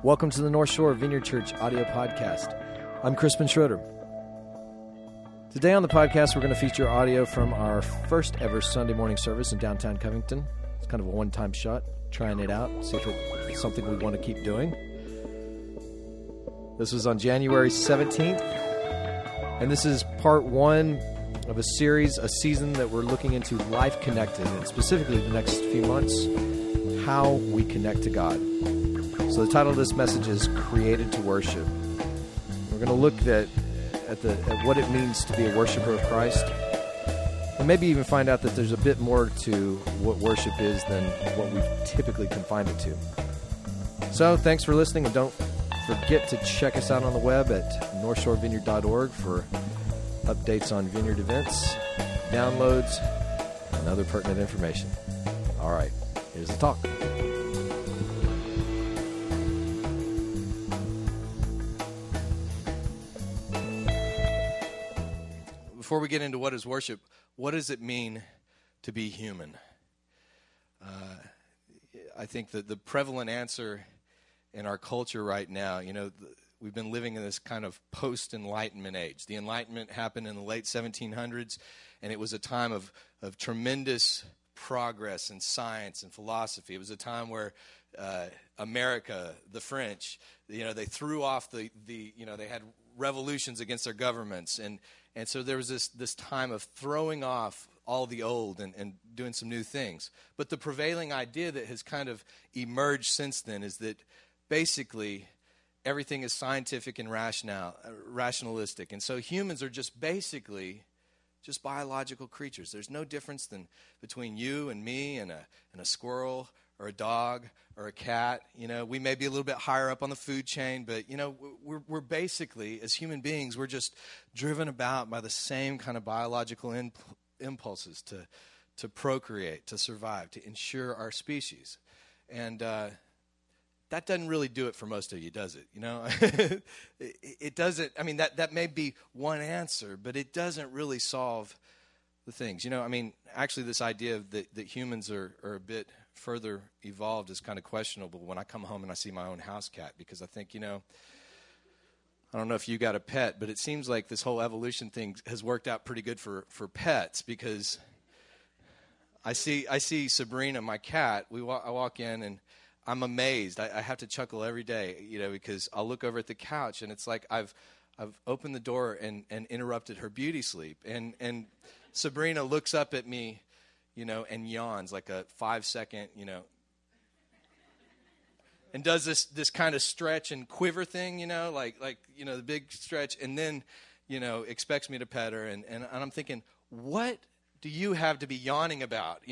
Welcome to the North Shore Vineyard Church audio podcast. I'm Crispin Schroeder. Today on the podcast, we're going to feature audio from our first ever Sunday morning service in downtown Covington. It's kind of a one-time shot, trying it out, see if it's something we want to keep doing. This was on January 17th, and this is part one of a series, a season that we're looking into Life Connected, and specifically the next few months, how we connect to God. So the title of this message is Created to Worship. We're going to look at what it means to be a worshiper of Christ, and maybe even find out that there's a bit more to what worship is than what we typically confine it to. So thanks for listening, and don't forget to check us out on the web at northshorevineyard.org for updates on vineyard events, downloads, and other pertinent information. All right, here's the talk. Before we get into what is worship, what does it mean to be human? I think that the prevalent answer in our culture right now, we've been living in this kind of post-Enlightenment age. The Enlightenment happened in the late 1700s, and it was a time of tremendous progress in science and philosophy. It was a time where America, the French, they threw off they had revolutions against their governments, and so there was this time of throwing off all the old and doing some new things. But the prevailing idea that has kind of emerged since then is that basically everything is scientific and rationalistic. And so humans are just basically just biological creatures. There's no difference between you and me and a squirrel or a dog or a cat. We may be a little bit higher up on the food chain, but we're basically, as human beings, we're just driven about by the same kind of biological impulses to procreate, to survive, to ensure our species. And that doesn't really do it for most of you, does it? It doesn't. I mean, that may be one answer, but it doesn't really solve the things. Actually, this idea that humans are a bit further evolved is kind of questionable when I come home and I see my own house cat, because I think, I don't know if you got a pet, but it seems like this whole evolution thing has worked out pretty good for pets, because I see Sabrina, my cat. I walk in and I'm amazed. I have to chuckle every day, because I'll look over at the couch and it's like I've opened the door and interrupted her beauty sleep, and Sabrina looks up at me, and yawns like a 5-second, and does this kind of stretch and quiver thing, like the big stretch, and then, expects me to pet her, and I'm thinking, what do you have to be yawning about?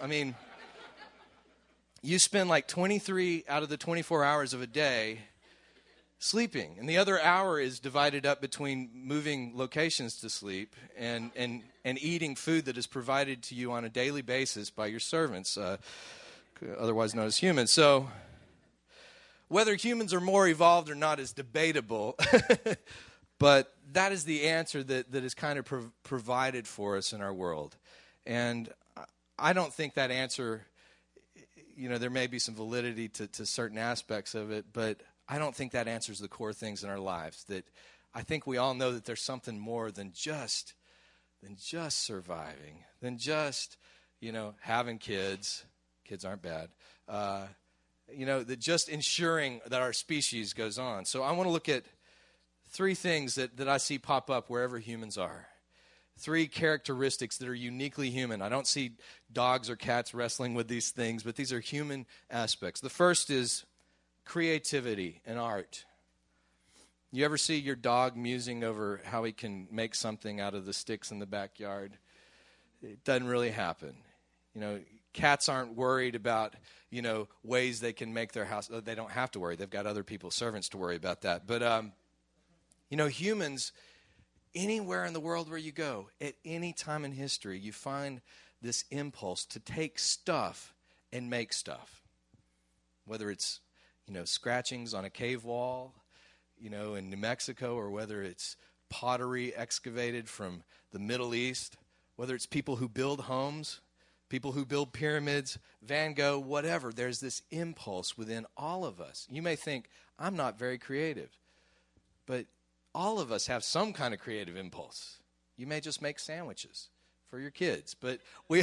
You spend like 23 out of the 24 hours of a day sleeping, and the other hour is divided up between moving locations to sleep and eating food that is provided to you on a daily basis by your servants, otherwise known as humans. So whether humans are more evolved or not is debatable, but that is the answer that is kind of provided for us in our world. And I don't think that answer, there may be some validity to certain aspects of it, but I don't think that answers the core things in our lives. That I think we all know that there's something more than just surviving, than just, having kids. Kids aren't bad. That just ensuring that our species goes on. So I want to look at three things that I see pop up wherever humans are. Three characteristics that are uniquely human. I don't see dogs or cats wrestling with these things, but these are human aspects. The first is creativity and art. You ever see your dog musing over how he can make something out of the sticks in the backyard? It doesn't really happen. Cats aren't worried about, ways they can make their house. They don't have to worry. They've got other people's servants to worry about that. But, humans, anywhere in the world where you go, at any time in history, you find this impulse to take stuff and make stuff. Whether it's, scratchings on a cave wall, in New Mexico, or whether it's pottery excavated from the Middle East, whether it's people who build homes, people who build pyramids, Van Gogh, whatever. There's this impulse within all of us. You may think, I'm not very creative. But all of us have some kind of creative impulse. You may just make sandwiches for your kids, but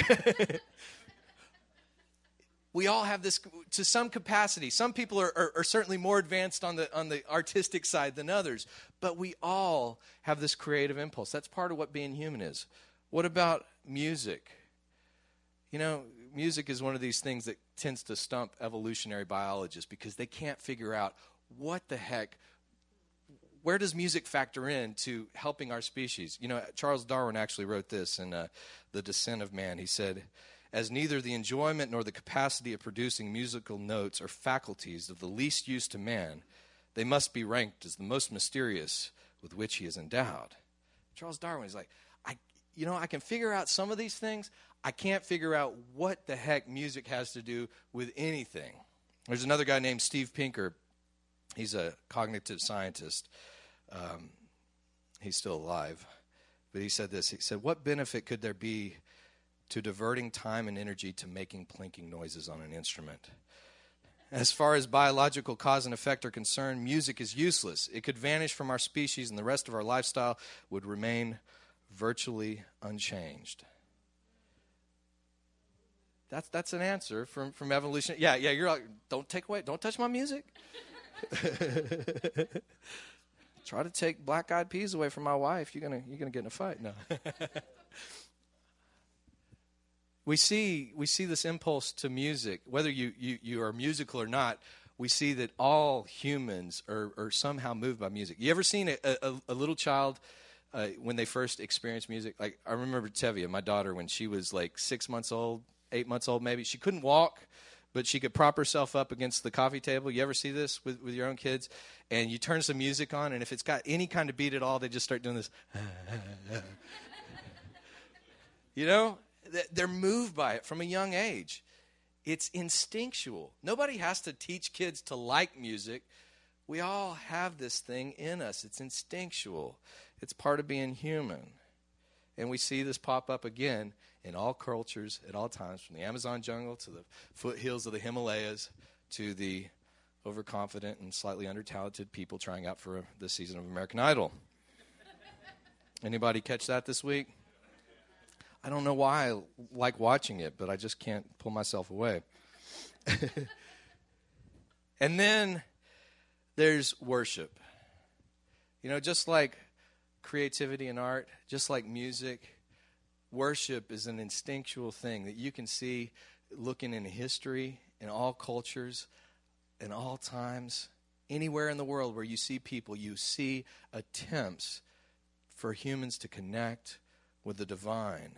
we all have this to some capacity. Some people are certainly more advanced on the artistic side than others, but we all have this creative impulse. That's part of what being human is. What about music? You know, music is one of these things that tends to stump evolutionary biologists because they can't figure out what the heck, where does music factor in to helping our species? You know, Charles Darwin actually wrote this in The Descent of Man. He said, as neither the enjoyment nor the capacity of producing musical notes are faculties of the least use to man, they must be ranked as the most mysterious with which he is endowed. Charles Darwin is like, I can figure out some of these things. I can't figure out what the heck music has to do with anything. There's another guy named Steve Pinker. He's a cognitive scientist. He's still alive. But he said this. He said, what benefit could there be to diverting time and energy to making plinking noises on an instrument? As far as biological cause and effect are concerned, music is useless. It could vanish from our species and the rest of our lifestyle would remain virtually unchanged. That's an answer from evolution. Yeah, you're like, don't touch my music. Try to take Black Eyed Peas away from my wife. You're gonna get in a fight. No. We see this impulse to music, whether you are musical or not. We see that all humans are somehow moved by music. You ever seen a little child when they first experience music? Like, I remember Tevia, my daughter, when she was like 6 months old, 8 months old maybe. She couldn't walk, but she could prop herself up against the coffee table. You ever see this with your own kids? And you turn some music on, and if it's got any kind of beat at all, they just start doing this. You know? They're moved by it from a young age. It's instinctual. Nobody has to teach kids to like music. We all have this thing in us. It's instinctual. It's part of being human. And we see this pop up again in all cultures at all times, from the Amazon jungle to the foothills of the Himalayas to the overconfident and slightly under-talented people trying out for this season of American Idol. Anybody catch that this week? I don't know why I like watching it, but I just can't pull myself away. And then there's worship. You know, just like creativity and art, just like music, worship is an instinctual thing that you can see looking in history, in all cultures, in all times. Anywhere in the world where you see people, you see attempts for humans to connect with the divine.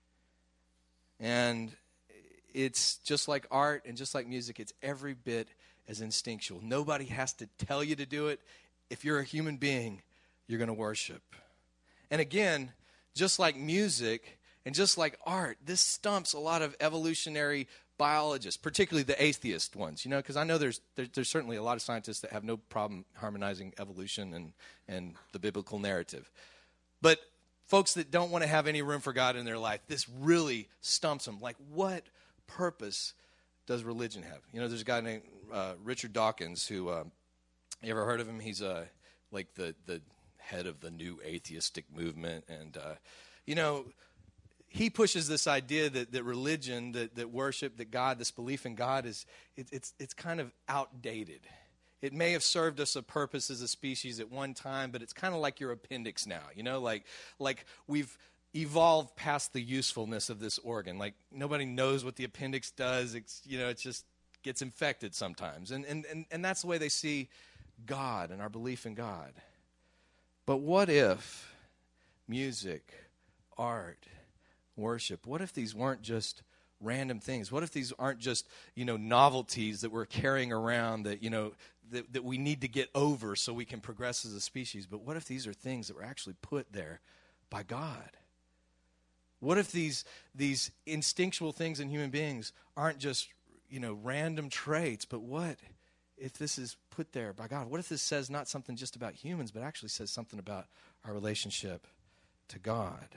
And it's just like art and just like music, it's every bit as instinctual. Nobody has to tell you to do it. If you're a human being, you're going to worship. And again, just like music and just like art, this stumps a lot of evolutionary biologists, particularly the atheist ones, you know, because I know there's certainly a lot of scientists that have no problem harmonizing evolution and the biblical narrative. But folks that don't want to have any room for God in their life, this really stumps them. Like, what purpose does religion have? You know, there's a guy named Richard Dawkins who, you ever heard of him? He's like the head of the new atheistic movement. And, you know, he pushes this idea that religion, that worship, that God, this belief in God, it's kind of outdated. It may have served us a purpose as a species at one time, but it's kind of like your appendix now, you know, like we've evolved past the usefulness of this organ. Like, nobody knows what the appendix does. It's, you know, it just gets infected sometimes. And that's the way they see God and our belief in God. But what if music, art, worship, what if these weren't just random things? What if these aren't just, you know, novelties that we're carrying around that, you know, that we need to get over so we can progress as a species? But what if these are things that were actually put there by God? What if these instinctual things in human beings aren't just, you know, random traits, but what if this is put there by God? What if this says not something just about humans, but actually says something about our relationship to God?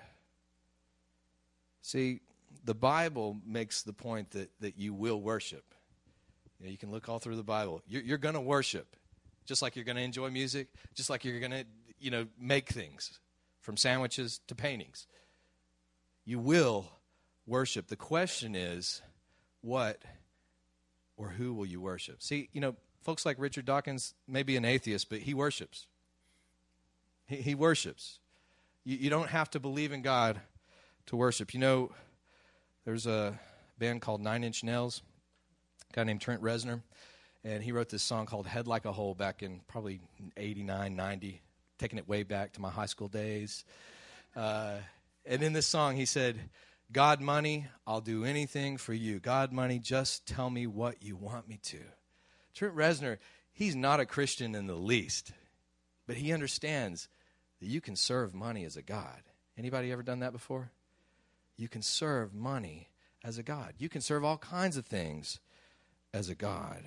See, the Bible makes the point that you will worship. You know, you can look all through the Bible. You're going to worship. just like you're going to enjoy music, just like you're going to, make things, from sandwiches to paintings. You will worship. The question is, what or who will you worship? See, folks like Richard Dawkins may be an atheist, but he worships. He worships. You don't have to believe in God to worship. There's a band called Nine Inch Nails, a guy named Trent Reznor, and he wrote this song called Head Like a Hole back in probably 89, 90, taking it way back to my high school days. And in this song, he said, God, money, I'll do anything for you. God, money, just tell me what you want me to. Trent Reznor, he's not a Christian in the least, but he understands that you can serve money as a god. Anybody ever done that before? You can serve money as a god. You can serve all kinds of things as a god.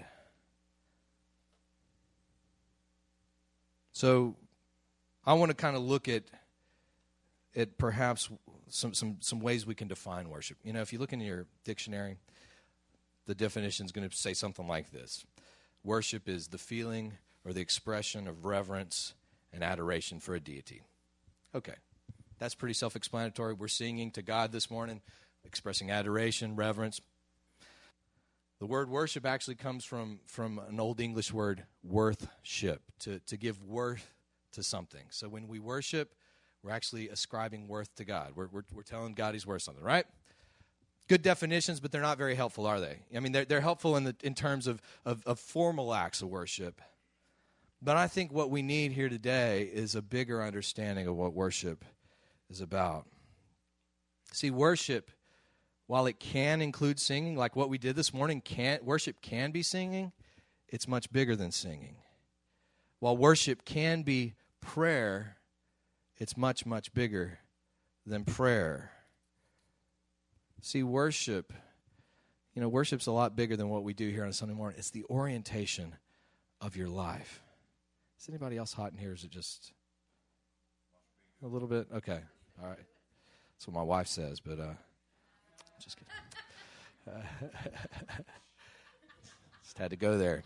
So I want to kind of look at perhaps some ways we can define worship. If you look in your dictionary, the definition is going to say something like this. Worship is the feeling or the expression of reverence and adoration for a deity. Okay, that's pretty self-explanatory. We're singing to God this morning, expressing adoration, reverence. The word worship actually comes from an Old English word, worthship, to give worth to something. So when we worship, we're actually ascribing worth to God. We're telling God he's worth something, right? Good definitions, but they're not very helpful, are they? I mean, they're helpful in terms of formal acts of worship. But I think what we need here today is a bigger understanding of what worship is about. See, worship, while it can include singing, like what we did this morning, worship can be singing, it's much bigger than singing. While worship can be prayer, it's much, much bigger than prayer. See, worship's a lot bigger than what we do here on a Sunday morning. It's the orientation of your life. Is anybody else hot in here? Is it just a little bit? Okay, all right. That's what my wife says, but just kidding. Just had to go there.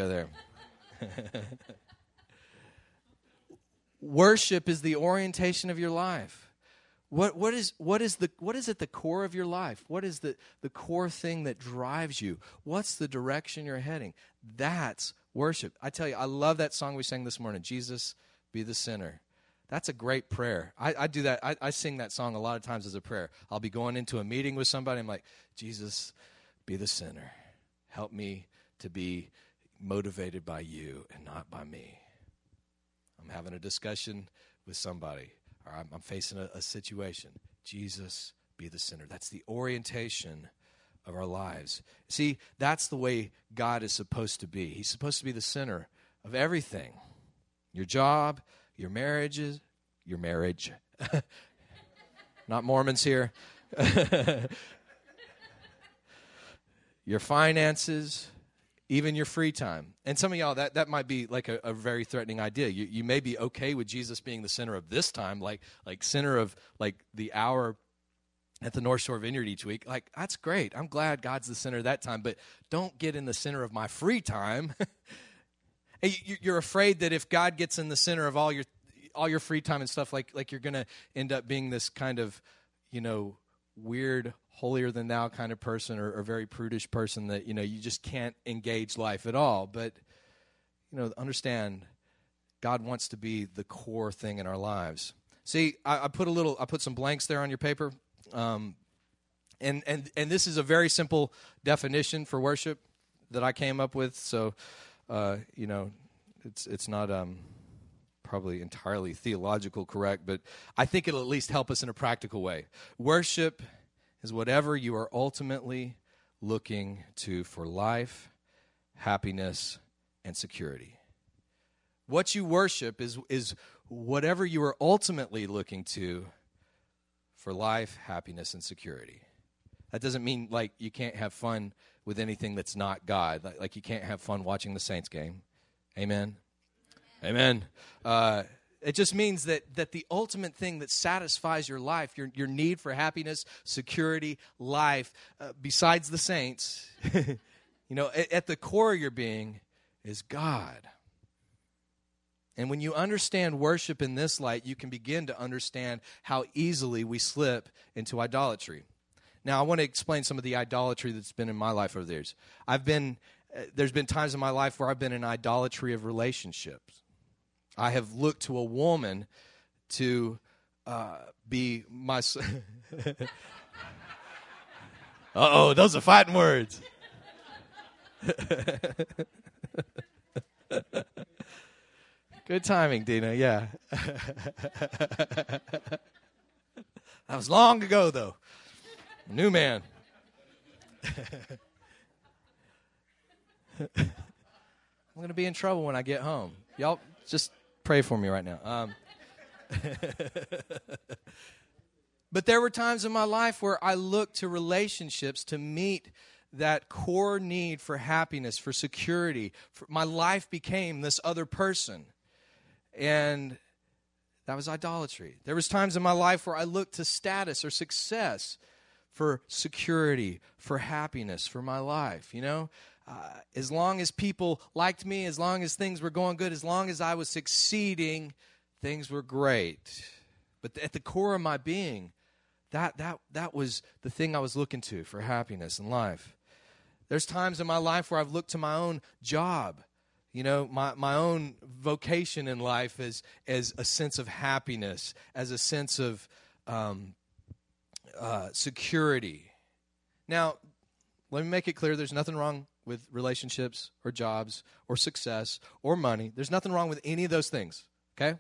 Worship is the orientation of your life. What is at the core of your life? What is the core thing that drives you? What's the direction you're heading? That's worship. I tell you, I love that song we sang this morning, Jesus Be the Center. That's a great prayer. I do that. I sing that song a lot of times as a prayer. I'll be going into a meeting with somebody. I'm like, Jesus, be the center. Help me to be motivated by you and not by me. I'm having a discussion with somebody, or I'm facing a situation. Jesus, be the center. That's the orientation of our lives. See, that's the way God is supposed to be. He's supposed to be the center of everything. Your job, your marriage, not Mormons here. Your finances, even your free time. And some of y'all, that might be like a very threatening idea. You may be okay with Jesus being the center of this time, like center of like the hour at the North Shore Vineyard each week. Like, that's great. I'm glad God's the center of that time, but don't get in the center of my free time. You're afraid that if God gets in the center of all your free time and stuff, like you're going to end up being this kind of, weird, holier than thou kind of person or very prudish person that, you just can't engage life at all. But, understand God wants to be the core thing in our lives. See, I put some blanks there on your paper. And this is a very simple definition for worship that I came up with. So, it's not probably entirely theological correct, but I think it'll at least help us in a practical way. Worship is whatever you are ultimately looking to for life, happiness, and security. What you worship is whatever you are ultimately looking to for life, happiness, and security. That doesn't mean like you can't have fun with anything that's not God. Like you can't have fun watching the Saints game. Amen? Amen. It just means that the ultimate thing that satisfies your life, your need for happiness, security, life, besides the saints, at the core of your being is God. And when you understand worship in this light, you can begin to understand how easily we slip into idolatry. Now, I want to explain some of the idolatry that's been in my life over the years. There's been times in my life where I've been in idolatry of relationships. I have looked to a woman to be my... Uh-oh, those are fighting words. Good timing, Dina, yeah. That was long ago, though. New man. I'm going to be in trouble when I get home. Y'all just pray for me right now. But there were times in my life where I looked to relationships to meet that core need for happiness, for security. My life became this other person. And that was idolatry. There was times in my life where I looked to status or success for security, for happiness, for my life, you know. As long as people liked me, as long as things were going good, as long as I was succeeding, things were great. But at the core of my being, that was the thing I was looking to for happiness in life. There's times in my life where I've looked to my own job, you know, my own vocation in life as a sense of happiness, as a sense of security. Now, let me make it clear, there's nothing wrong with relationships or jobs or success or money. There's nothing wrong with any of those things, okay?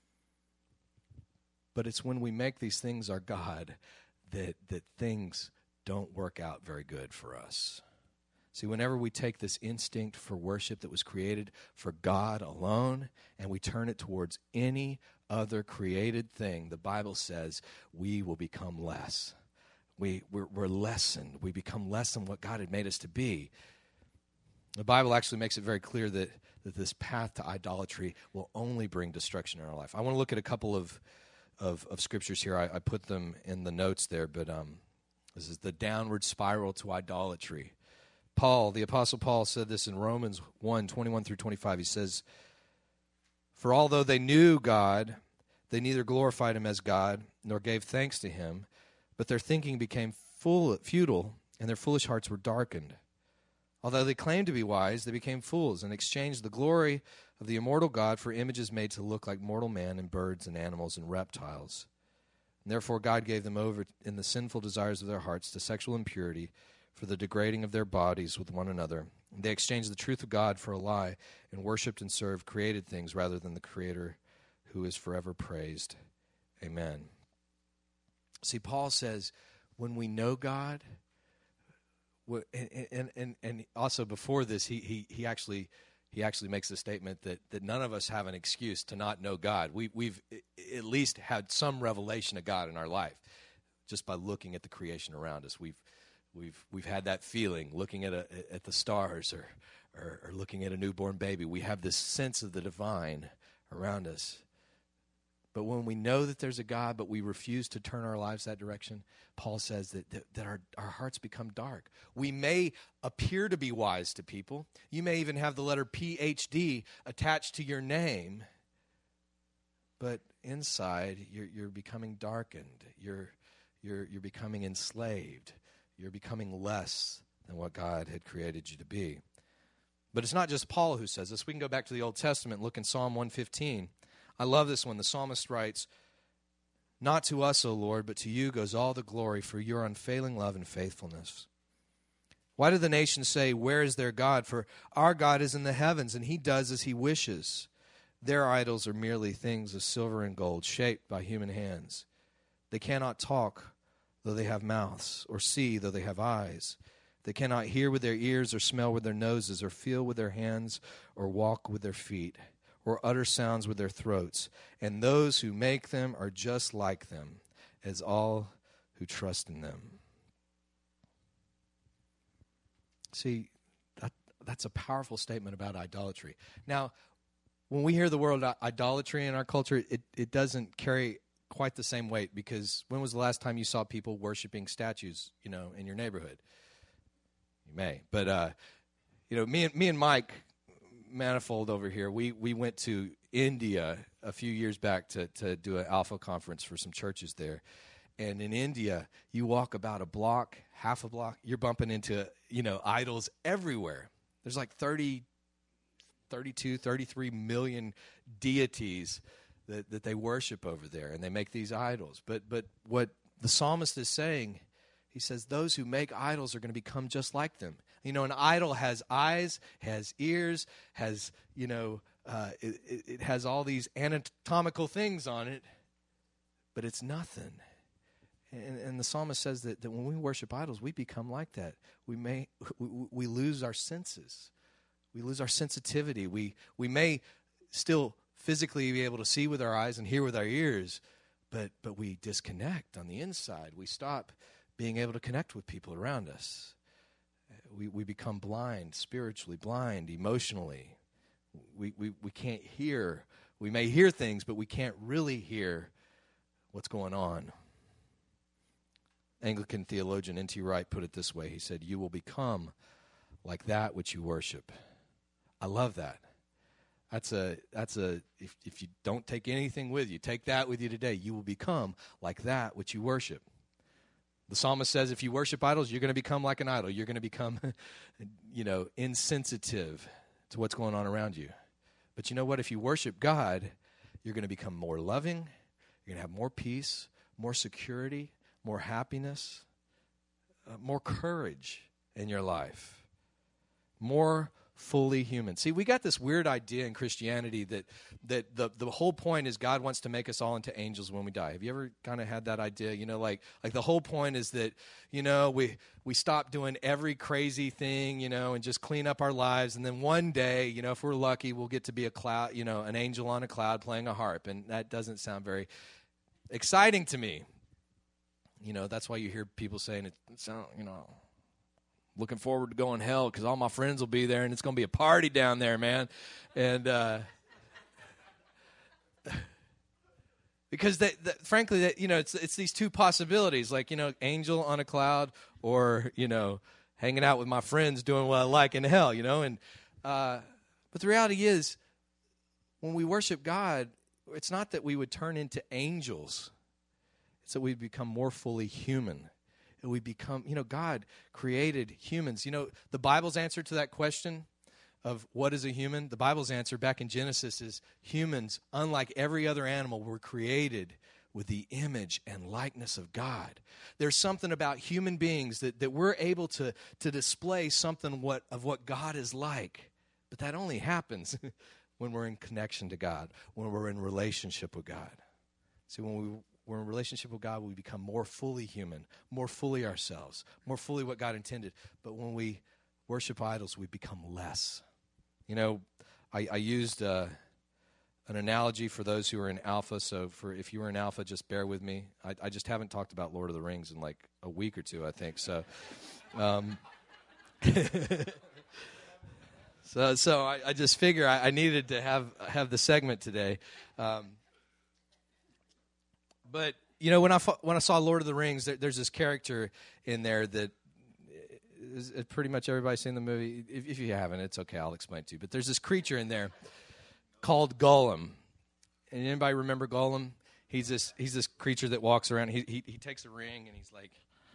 But it's when we make these things our God that things don't work out very good for us. See, whenever we take this instinct for worship that was created for God alone and we turn it towards any other created thing, the Bible says we will become less. We're lessened. We become less than what God had made us to be. The Bible actually makes it very clear that this path to idolatry will only bring destruction in our life. I want to look at a couple of scriptures here. I put them in the notes there, but this is the downward spiral to idolatry. The Apostle Paul said this in Romans 1:21 through 25. He says, "For although they knew God, they neither glorified him as God nor gave thanks to him, but their thinking became futile, and their foolish hearts were darkened. Although they claimed to be wise, they became fools and exchanged the glory of the immortal God for images made to look like mortal man and birds and animals and reptiles. And therefore God gave them over in the sinful desires of their hearts to sexual impurity, for the degrading of their bodies with one another. And they exchanged the truth of God for a lie and worshipped and served created things rather than the Creator, who is forever praised. Amen." See, Paul says, when we know God, and also before this, he actually makes the statement that none of us have an excuse to not know God. We've at least had some revelation of God in our life just by looking at the creation around us. We've had that feeling looking at the stars or looking at a newborn baby. We have this sense of the divine around us. But when we know that there's a God, but we refuse to turn our lives that direction, Paul says that our hearts become dark. We may appear to be wise to people. You may even have the letter PhD attached to your name, but inside you're becoming darkened. You're becoming enslaved. You're becoming less than what God had created you to be. But it's not just Paul who says this. We can go back to the Old Testament and look in Psalm 115. I love this one. The psalmist writes, "Not to us, O Lord, but to you goes all the glory for your unfailing love and faithfulness. Why do the nations say, 'Where is their God?' For our God is in the heavens, and he does as he wishes. Their idols are merely things of silver and gold, shaped by human hands. They cannot talk, though they have mouths, or see, though they have eyes. They cannot hear with their ears, or smell with their noses, or feel with their hands, or walk with their feet, or utter sounds with their throats. And those who make them are just like them, as all who trust in them." See, that's a powerful statement about idolatry. Now, when we hear the word idolatry in our culture, it doesn't carry quite the same weight, because when was the last time you saw people worshiping statues, in your neighborhood? You may. But, me and Mike, Manifold over here, we went to India a few years back to do an Alpha conference for some churches there. And in India, you walk about a block, half a block, you're bumping into, idols everywhere. There's like 33 million deities that they worship over there, and they make these idols. But what the psalmist is saying, he says those who make idols are going to become just like them. An idol has eyes, has ears, has, it has all these anatomical things on it, but it's nothing. And the psalmist says that when we worship idols, we become like that. We lose our senses. We lose our sensitivity. We may still physically be able to see with our eyes and hear with our ears, but we disconnect on the inside. We stop being able to connect with people around us. We become blind, spiritually blind, emotionally. We can't hear. We may hear things, but we can't really hear what's going on. Anglican theologian N.T. Wright put it this way. He said, "You will become like that which you worship." I love that. That's if you don't take anything with you, take that with you today. You will become like that which you worship. The psalmist says if you worship idols, you're going to become like an idol. You're going to become, insensitive to what's going on around you. But you know what? If you worship God, you're going to become more loving. You're going to have more peace, more security, more happiness, more courage in your life, more fully human. See, we got this weird idea in Christianity that the whole point is God wants to make us all into angels when we die. Have you ever kind of had that idea? Like the whole point is that, we stop doing every crazy thing, and just clean up our lives. And then one day, if we're lucky, we'll get to be a cloud, an angel on a cloud playing a harp. And that doesn't sound very exciting to me. That's why you hear people saying it sounds, looking forward to going hell because all my friends will be there and it's going to be a party down there, man. And because frankly, it's these two possibilities, like, angel on a cloud or, hanging out with my friends doing what I like in hell, And but the reality is, when we worship God, it's not that we would turn into angels. It's that we become more fully human. And we become, God created humans. The Bible's answer to that question of what is a human, the Bible's answer back in Genesis is humans, unlike every other animal, were created with the image and likeness of God. There's something about human beings that we're able to display something of what God is like. But that only happens when we're in connection to God, when we're in relationship with God. See, when we're in relationship with God, we become more fully human, more fully ourselves, more fully what God intended. But when we worship idols, we become less. I used an analogy for those who are in Alpha. So if you were in Alpha, just bear with me. I just haven't talked about Lord of the Rings in like a week or two, I think. So, so I just figure I needed to have the segment today. But, when I saw Lord of the Rings, there's this character in there that is pretty much everybody's seen the movie. If you haven't, it's okay. I'll explain it to you. But there's this creature in there called Gollum. And anybody remember Gollum? He's this creature that walks around. He takes a ring and he's like,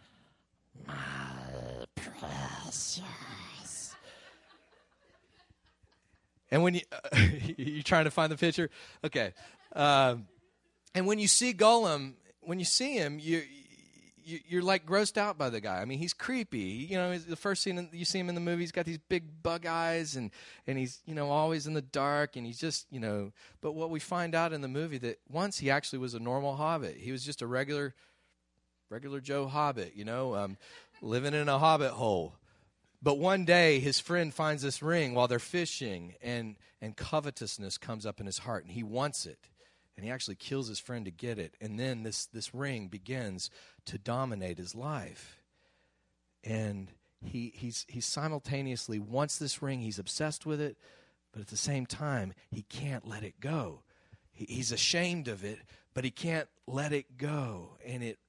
"My precious." And when you're trying to find the picture? Okay. And when you see Gollum, when you see him, you're like grossed out by the guy. I mean, he's creepy. The first scene you see him in the movie, he's got these big bug eyes, and he's always in the dark, and he's just But what we find out in the movie that once he actually was a normal hobbit. He was just a regular Joe hobbit, living in a hobbit hole. But one day his friend finds this ring while they're fishing, and covetousness comes up in his heart, and he wants it. And he actually kills his friend to get it. And then this ring begins to dominate his life. And he simultaneously wants this ring. He's obsessed with it. But at the same time, he can't let it go. He's ashamed of it, but he can't let it go. And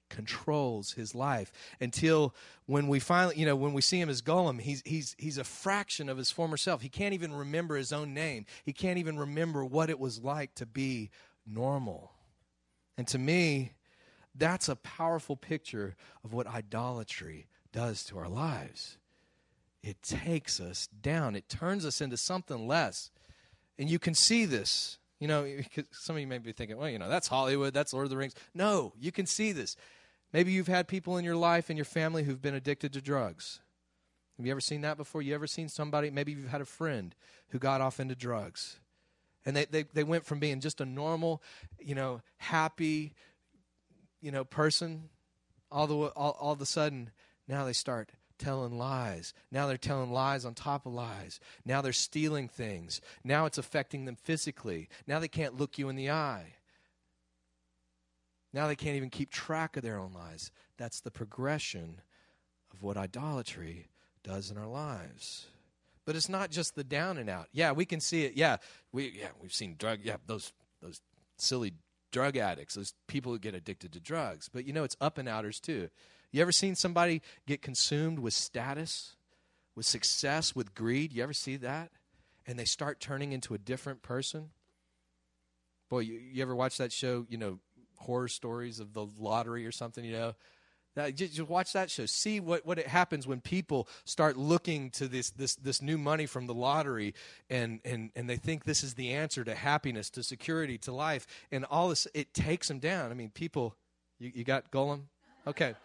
controls his life until when we finally, when we see him as Gollum, he's a fraction of his former self. He can't even remember his own name. He can't even remember what it was like to be normal. And to me, that's a powerful picture of what idolatry does to our lives. It takes us down. It turns us into something less. And you can see this. Some of you may be thinking, well, that's Hollywood, that's Lord of the Rings. No, you can see this. Maybe you've had people in your life and your family who've been addicted to drugs. Have you ever seen that before? You ever seen somebody, maybe you've had a friend who got off into drugs. And they went from being just a normal, happy, person, all of a sudden, now they start telling lies. Now they're telling lies on top of lies. Now they're stealing things. Now it's affecting them physically. Now they can't look you in the eye. Now they can't even keep track of their own lives. That's the progression of what idolatry does in our lives. But it's not just the down and out. Yeah, we can see it. We've seen those silly drug addicts, those people who get addicted to drugs. But it's up and outers too. You ever seen somebody get consumed with status, with success, with greed? You ever see that? And they start turning into a different person? Boy, you ever watch that show, horror stories of the lottery or something, Just watch that show. See what it happens when people start looking to this new money from the lottery and they think this is the answer to happiness, to security, to life. And all this, it takes them down. I mean, people, you got Gollum? Okay.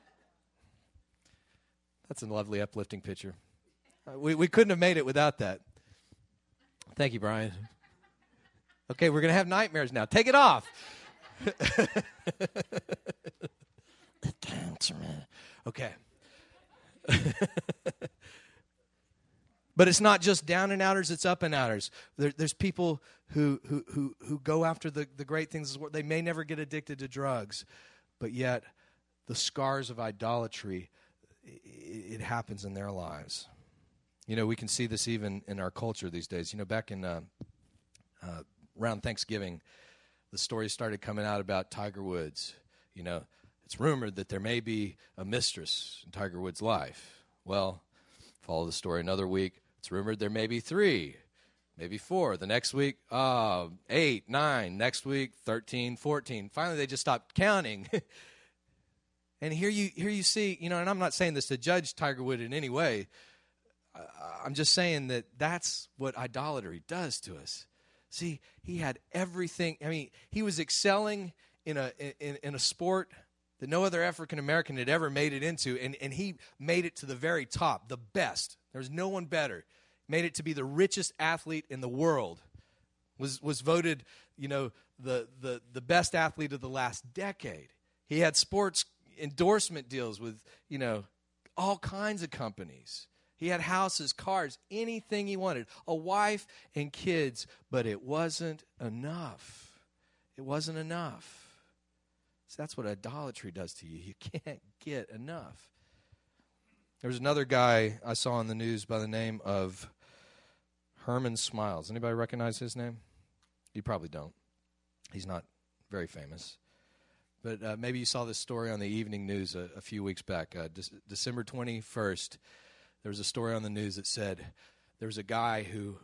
That's a lovely, uplifting picture. We couldn't have made it without that. Thank you, Brian. Okay, we're going to have nightmares now. Take it off. Okay. But it's not just down and outers, it's up and outers. There's people who go after the great things. They may never get addicted to drugs, but yet the scars of idolatry, it happens in their lives. We can see this even in our culture these days. Back in around Thanksgiving, the stories started coming out about Tiger Woods. It's rumored that there may be a mistress in Tiger Woods' life. Well, follow the story another week. It's rumored there may be 3, maybe 4. The next week, 8, 9. Next week, 13, 14. Finally, they just stopped counting. And here you see, and I'm not saying this to judge Tiger Woods in any way. I'm just saying that that's what idolatry does to us. See, he had everything. I mean, he was excelling in a sport that no other African American had ever made it into, and he made it to the very top, the best. There's no one better. Made it to be the richest athlete in the world. Was voted, the best athlete of the last decade. He had sports endorsement deals with, all kinds of companies. He had houses, cars, anything he wanted, a wife and kids, but it wasn't enough. It wasn't enough. So that's what idolatry does to you. You can't get enough. There was another guy I saw on the news by the name of Herman Smiles. Anybody recognize his name? You probably don't. He's not very famous. But maybe you saw this story on the evening news a few weeks back. December 21st, there was a story on the news that said there was a guy who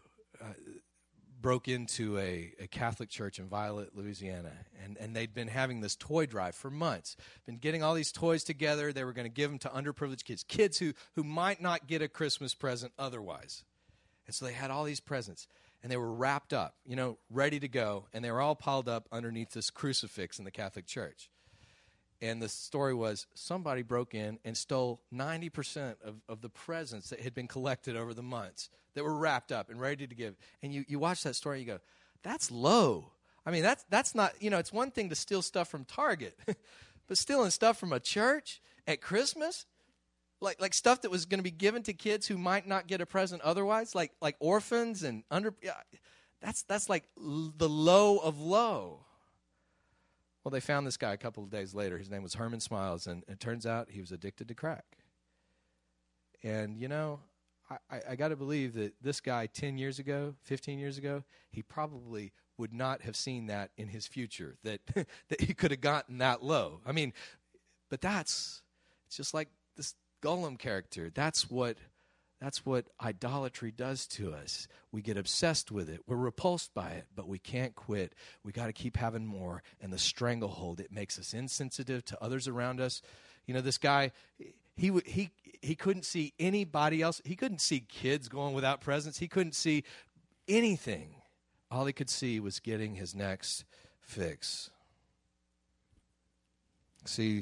broke into a Catholic church in Violet, Louisiana, and they'd been having this toy drive for months. Been getting all these toys together. They were going to give them to underprivileged kids who might not get a Christmas present otherwise. And so they had all these presents, and they were wrapped up, ready to go, and they were all piled up underneath this crucifix in the Catholic church. And the story was somebody broke in and stole 90% of the presents that had been collected over the months that were wrapped up and ready to give. And you watch that story and you go, that's low. I mean, that's not, it's one thing to steal stuff from Target, but stealing stuff from a church at Christmas? Like stuff that was going to be given to kids who might not get a present otherwise, like orphans and that's like the low of low. Well, they found this guy a couple of days later. His name was Herman Smiles, and it turns out he was addicted to crack. And, I got to believe that this guy 10 years ago, 15 years ago, he probably would not have seen that in his future, that he could have gotten that low. I mean, But it's just like this Gollum character. That's what idolatry does to us. We get obsessed with it. We're repulsed by it, but we can't quit. We got to keep having more. And the stranglehold, it makes us insensitive to others around us. You know, this guy, he couldn't see anybody else. He couldn't see kids going without presents. He couldn't see anything. All he could see was getting his next fix. See,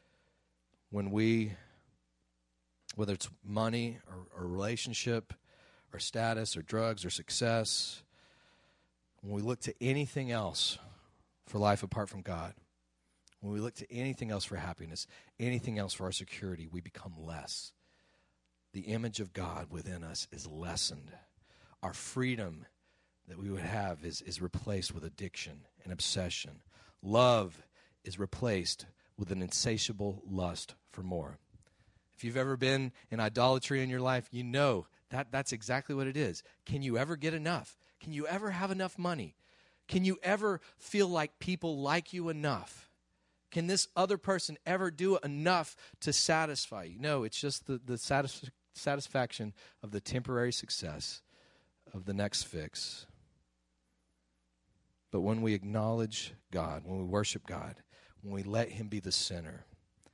whether it's money or relationship or status or drugs or success, when we look to anything else for life apart from God, when we look to anything else for happiness, anything else for our security, we become less. The image of God within us is lessened. Our freedom that we would have is replaced with addiction and obsession. Love is replaced with an insatiable lust for more. If you've ever been in idolatry in your life, you know that's exactly what it is. Can you ever get enough? Can you ever have enough money? Can you ever feel like people like you enough? Can this other person ever do enough to satisfy you? No, it's just the satisfaction of the temporary success of the next fix. But when we acknowledge God, when we worship God, when we let Him be the center,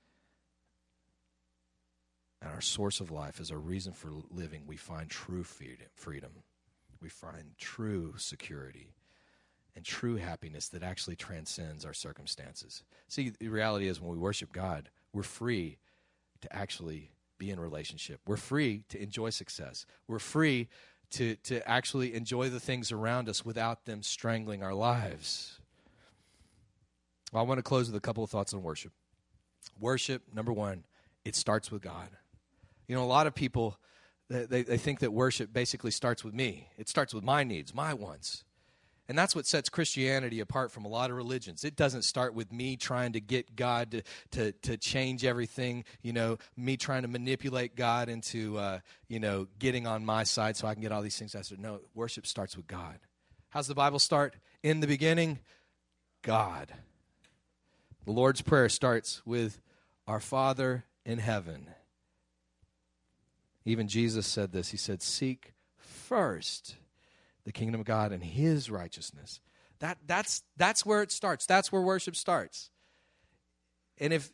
and our source of life is our reason for living, we find true freedom. We find true security and true happiness that actually transcends our circumstances. See, the reality is when we worship God, we're free to actually be in relationship. We're free to enjoy success. We're free to actually enjoy the things around us without them strangling our lives. Well, I want to close with a couple of thoughts on worship. Worship, number one, it starts with God. You know, a lot of people, they think that worship basically starts with me. It starts with my needs, my wants. And that's what sets Christianity apart from a lot of religions. It doesn't start with me trying to get God to change everything, you know, me trying to manipulate God into, getting on my side so I can get all these things. I said, no, worship starts with God. How's the Bible start? In the beginning, God. The Lord's Prayer starts with our Father in heaven. Even Jesus said this. He said, seek first the kingdom of God and His righteousness. That's where it starts. That's where worship starts. And if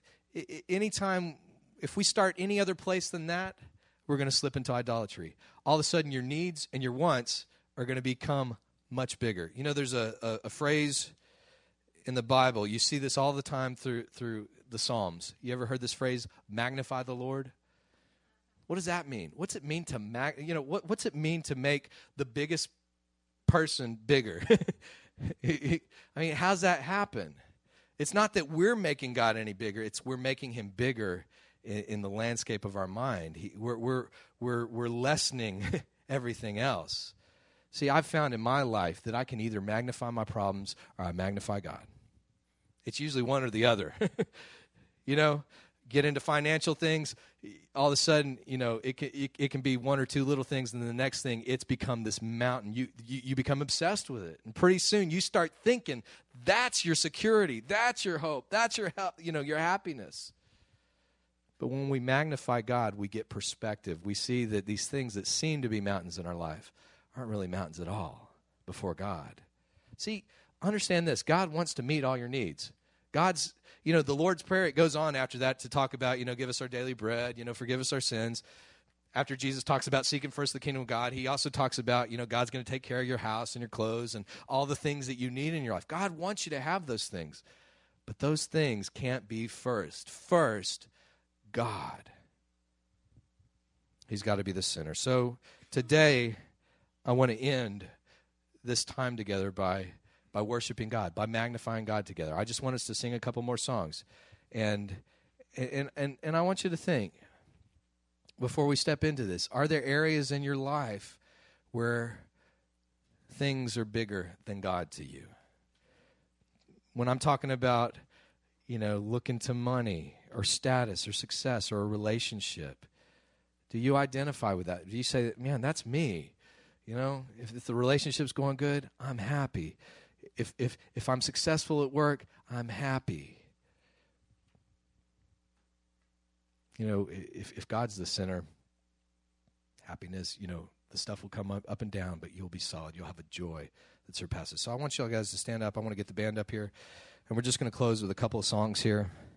we start any other place than that, we're going to slip into idolatry. All of a sudden, your needs and your wants are going to become much bigger. You know, there's a phrase in the Bible. You see this all the time through the Psalms. You ever heard this phrase, magnify the Lord? What does that mean? What's it mean to what's it mean to make the biggest person bigger? I mean, how's that happen? It's not that we're making God any bigger. It's we're making Him bigger in the landscape of our mind. We're lessening everything else. See, I've found in my life that I can either magnify my problems or I magnify God. It's usually one or the other. You know, get into financial things, all of a sudden, you know, it can be one or two little things, and then the next thing, it's become this mountain. You become obsessed with it, and pretty soon you start thinking that's your security, that's your hope, that's your your happiness. But when we magnify God, we get perspective. We see that these things that seem to be mountains in our life aren't really mountains at all before God. See, understand this. God wants to meet all your needs. God's, the Lord's Prayer, it goes on after that to talk about, give us our daily bread, forgive us our sins. After Jesus talks about seeking first the kingdom of God, He also talks about, God's going to take care of your house and your clothes and all the things that you need in your life. God wants you to have those things. But those things can't be first. First, God. He's got to be the center. So today, I want to end this time together by worshiping God, by magnifying God together. I just want us to sing a couple more songs. And I want you to think, before we step into this, are there areas in your life where things are bigger than God to you? When I'm talking about, looking to money or status or success or a relationship, do you identify with that? Do you say, man, that's me? If the relationship's going good, I'm happy. If I'm successful at work, I'm happy. if God's the center, happiness, the stuff will come up and down, but you'll be solid. You'll have a joy that surpasses. So I want you all guys to stand up. I want to get the band up here, and we're just going to close with a couple of songs here.